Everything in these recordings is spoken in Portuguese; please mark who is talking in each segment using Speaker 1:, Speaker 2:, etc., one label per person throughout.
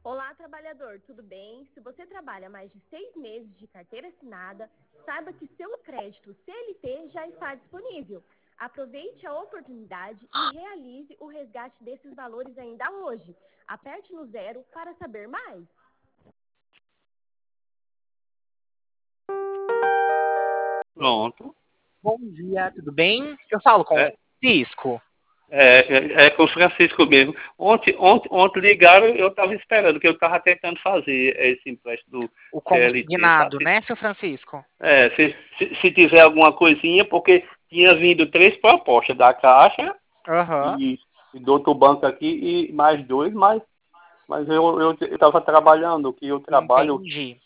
Speaker 1: Olá, trabalhador, tudo bem? Se você trabalha mais de 6 meses de carteira assinada, saiba que seu crédito CLT já está disponível. Aproveite a oportunidade e realize o resgate desses valores ainda hoje. Aperte no 0 para saber mais.
Speaker 2: Pronto.
Speaker 3: Bom dia, tudo bem? Eu falo com o
Speaker 2: É,
Speaker 3: Francisco.
Speaker 2: é com o Francisco mesmo. Ontem ligaram, eu estava esperando, que eu estava tentando fazer esse empréstimo do
Speaker 3: O
Speaker 2: CLT,
Speaker 3: consignado,
Speaker 2: sabe?
Speaker 3: né, seu Francisco?
Speaker 2: Se tiver alguma coisinha, porque tinha vindo 3 propostas da Caixa
Speaker 3: Aham,
Speaker 2: e do outro banco aqui e mais 2, mas eu estava trabalhando, que eu trabalho.
Speaker 3: entendi.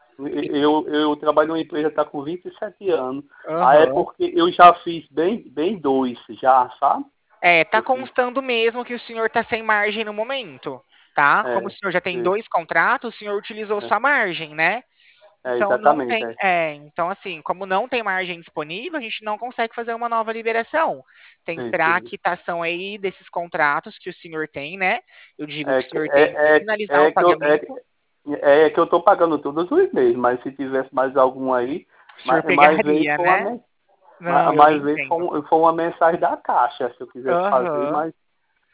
Speaker 2: Eu trabalho numa empresa que está com 27 anos. Aí é
Speaker 3: Aham.
Speaker 2: porque eu já fiz bem dois, já, sabe?
Speaker 3: É, tá
Speaker 2: Eu fiz.
Speaker 3: constando mesmo que o senhor tá sem margem no momento, tá? Como o
Speaker 2: É,
Speaker 3: senhor já tem
Speaker 2: sim,
Speaker 3: 2 contratos, o senhor utilizou
Speaker 2: é,
Speaker 3: sua margem, né? Então não
Speaker 2: exatamente.
Speaker 3: tem, então assim, como não tem margem disponível, a gente não consegue fazer uma nova liberação. Tem que
Speaker 2: Sim,
Speaker 3: esperar a
Speaker 2: sim.
Speaker 3: quitação aí desses contratos que o senhor tem, né? Eu digo que
Speaker 2: É,
Speaker 3: o senhor tem que
Speaker 2: é, é,
Speaker 3: finalizar o
Speaker 2: é, que eu,
Speaker 3: pagamento.
Speaker 2: que eu estou pagando todos os meses, mas se tivesse mais algum aí,
Speaker 3: O senhor
Speaker 2: mais vezes
Speaker 3: pegaria,
Speaker 2: foi uma,
Speaker 3: né? Não, eu
Speaker 2: mais vezes
Speaker 3: entendo.
Speaker 2: foi uma mensagem da Caixa, se eu quisesse fazer,
Speaker 3: Aham.
Speaker 2: mas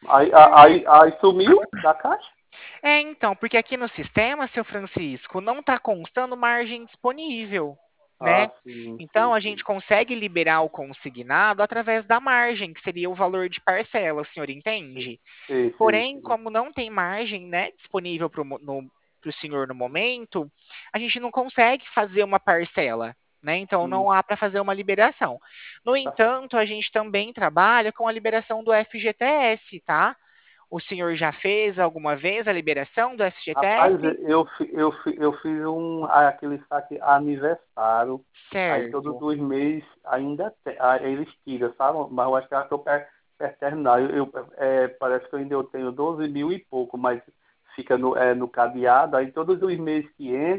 Speaker 2: aí sumiu da Caixa?
Speaker 3: Então, porque aqui no sistema, seu Francisco, não está constando margem disponível, né?
Speaker 2: Ah, sim,
Speaker 3: Então,
Speaker 2: sim,
Speaker 3: a gente
Speaker 2: sim.
Speaker 3: consegue liberar o consignado através da margem, que seria o valor de parcela, o senhor
Speaker 2: Sim,
Speaker 3: entende?
Speaker 2: sim, sim,
Speaker 3: Porém,
Speaker 2: sim.
Speaker 3: como não tem margem, né, disponível para o senhor no momento, a gente não consegue fazer uma parcela, né? Então,
Speaker 2: Hum,
Speaker 3: não há para fazer uma liberação. No
Speaker 2: tá certo.
Speaker 3: entanto, a gente também trabalha com a liberação do FGTS, tá? O senhor já fez alguma vez a liberação do
Speaker 2: Rapaz,
Speaker 3: FGTS?
Speaker 2: eu fiz aquele saque aniversário, aí todos
Speaker 3: Certo.
Speaker 2: os meses ainda eles tiram, sabe? Mas eu acho que eu estou perto de terminar. Parece que eu ainda tenho 12 mil e pouco, mas fica no cadeado, aí todos os meses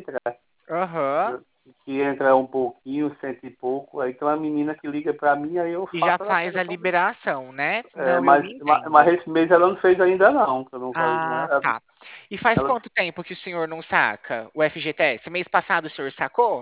Speaker 3: Aham.
Speaker 2: que entra um pouquinho, cento e pouco, aí tem uma menina que liga para mim, aí eu
Speaker 3: E já
Speaker 2: faço ela
Speaker 3: faz a
Speaker 2: telefone.
Speaker 3: liberação, né?
Speaker 2: É,
Speaker 3: Não, eu
Speaker 2: mas
Speaker 3: entendo.
Speaker 2: esse mês ela não fez ainda não, que eu não falei com
Speaker 3: Ah,
Speaker 2: ela.
Speaker 3: tá. E faz
Speaker 2: Ela
Speaker 3: quanto tempo que o senhor não saca o FGTS? Mês passado o senhor sacou?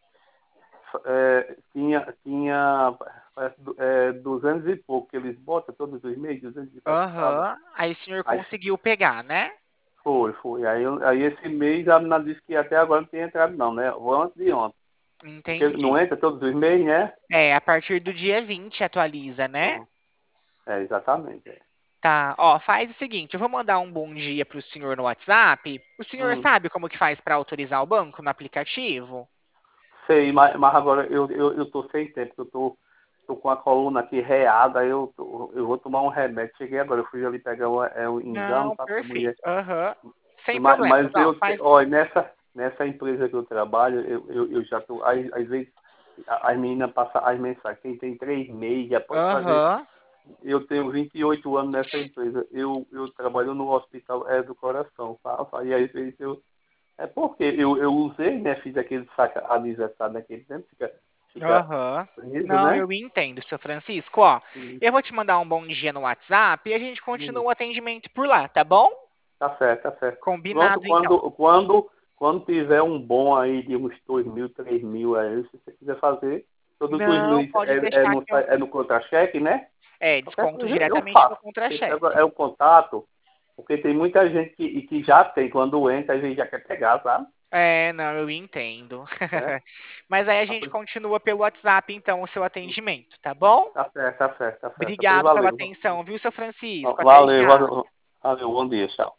Speaker 2: tinha parece, 200 e pouco, que eles botam todos os meses, 200 e qualquer centavos.
Speaker 3: Aham. Aí o senhor
Speaker 2: Aí
Speaker 3: conseguiu pegar, né?
Speaker 2: foi. Aí esse mês a menina disse que até agora não tem entrado não, né? Vou antes de ontem. Porque não
Speaker 3: Entendi.
Speaker 2: entra todos os meses, né?
Speaker 3: É, a partir do dia 20 atualiza, né?
Speaker 2: Pronto. Exatamente. É.
Speaker 3: Tá, ó, faz o seguinte, eu vou mandar um bom dia pro senhor no WhatsApp. O senhor
Speaker 2: Hum,
Speaker 3: sabe como que faz para autorizar o banco no aplicativo?
Speaker 2: sei, mas agora eu tô sem tempo, tô com a coluna aqui reada, eu vou tomar um remédio. Cheguei agora, eu fui ali pegar um exame
Speaker 3: Não,
Speaker 2: para a
Speaker 3: perfeito.
Speaker 2: mulher.
Speaker 3: Aham. Sem
Speaker 2: Mas
Speaker 3: problemas. Ó, faz.
Speaker 2: olha, nessa empresa que eu trabalho, eu já tô, às vezes, as meninas passam as mensagens, quem tem 3 meses, já pode fazer.
Speaker 3: Aham.
Speaker 2: Eu tenho 28 anos nessa empresa, eu trabalho no hospital do coração, sabe? E aí é porque eu usei, né, fiz aquele saca aniversário naquele tempo, fica
Speaker 3: Aham.
Speaker 2: preso,
Speaker 3: Não,
Speaker 2: né?
Speaker 3: eu entendo, seu Francisco. Ó,
Speaker 2: Sim,
Speaker 3: eu vou te mandar um bom dia no WhatsApp e a gente continua
Speaker 2: sim.
Speaker 3: o atendimento por lá, tá bom?
Speaker 2: Tá certo, tá certo. Pronto,
Speaker 3: Combinado, então.
Speaker 2: quando tiver um bom aí de uns 2 mil, 3 mil aí, se você quiser fazer, todos os
Speaker 3: Não,
Speaker 2: meses
Speaker 3: pode deixar que eu.
Speaker 2: é no contra-cheque, né? Qualquer
Speaker 3: Desconto
Speaker 2: coisa eu
Speaker 3: diretamente no
Speaker 2: faço.
Speaker 3: contra-cheque.
Speaker 2: É o contato, porque tem muita gente que já tem, quando entra, a gente já quer pegar, sabe?
Speaker 3: Não, eu entendo.
Speaker 2: É?
Speaker 3: Mas aí a
Speaker 2: Ah,
Speaker 3: gente
Speaker 2: pois,
Speaker 3: continua pelo WhatsApp, então, o seu atendimento, tá bom?
Speaker 2: tá certo, tá certo, tá certo. Pois
Speaker 3: Obrigado pela
Speaker 2: valeu.
Speaker 3: atenção, viu, seu Francisco? Até
Speaker 2: Valeu,
Speaker 3: já.
Speaker 2: valeu, bom dia, tchau.